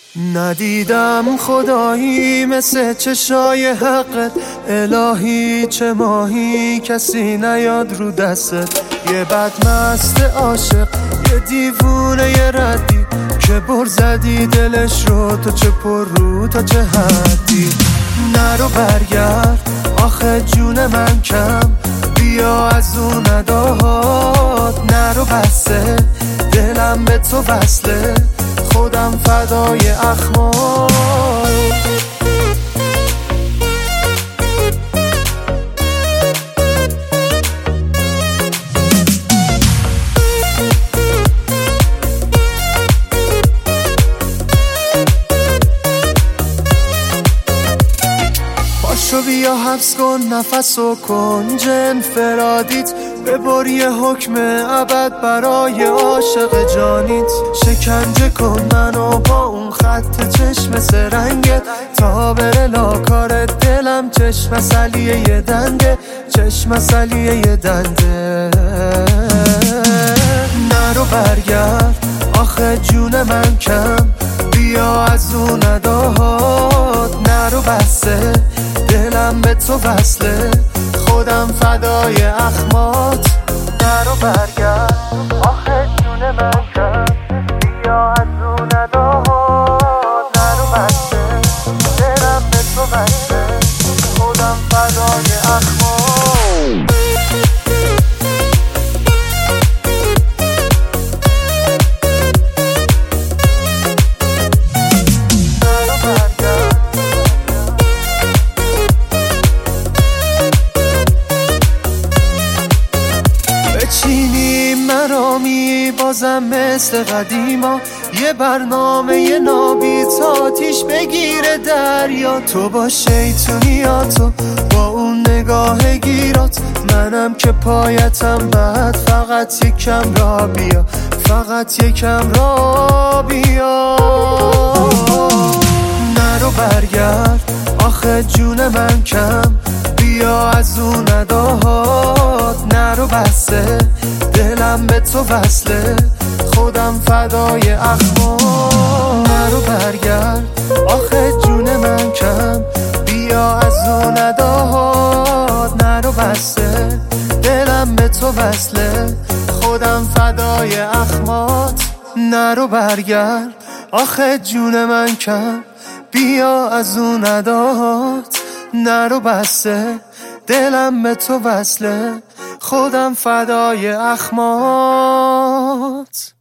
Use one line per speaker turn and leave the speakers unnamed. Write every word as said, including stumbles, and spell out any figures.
ندیدم خدایی مثل چشای حقت، الهی چه ماهی کسی نیاد رو دستت. یه بدمست عاشق، یه دیوونه یه ردی که بر زدی دلش رو، تو چه پر رو تا چه حدی. نرو برگرد آخه جون من کم، بیا از اون نداهات. نرو بسته دلم به تو وصله، خودم فدای اخمار. پاشو بیا حبس کن نفسو کن جن فرادیت، ببر یه حکم ابد برای عاشق جانیت. شکنجه کن منو با اون خط چشم سرنگت، تا بره لاکارت دلم چشم سلیه یه دنده، چشم سلیه یه دنده. نرو برگرد آخه جون من کم، بیا از اون نداهات. نرو بسته دلم به تو وصله، خودم فدای اخمات. نرو برگرد آخه جون من کم، بیا از اون نداهات. نرو بسته دلم به تو وصله، خودم فدای اخمات. چینی مرامی بازم مثل قدیما، یه برنامه یه نابی تاتیش بگیره دریا. تو با شیطونیاتو با اون نگاه گیرات، منم که پایتم بعد فقط یکم را بیا، فقط یکم را بیا. نرو برگرد آخه جون من کم، بیا از اون نداهات. نرو بسته دلم به تو وصله، خودم فدای اخمار. نرو برگرد آخه جون من کم، بیا از اون نداهات. نرو بسته دلم به تو وصله، خودم فدای اخمات. نرو برگرد آخه جون من کم، بیا از اون نداهات. نرو بسته دلم به تو وصله، خودم فدای اخمات.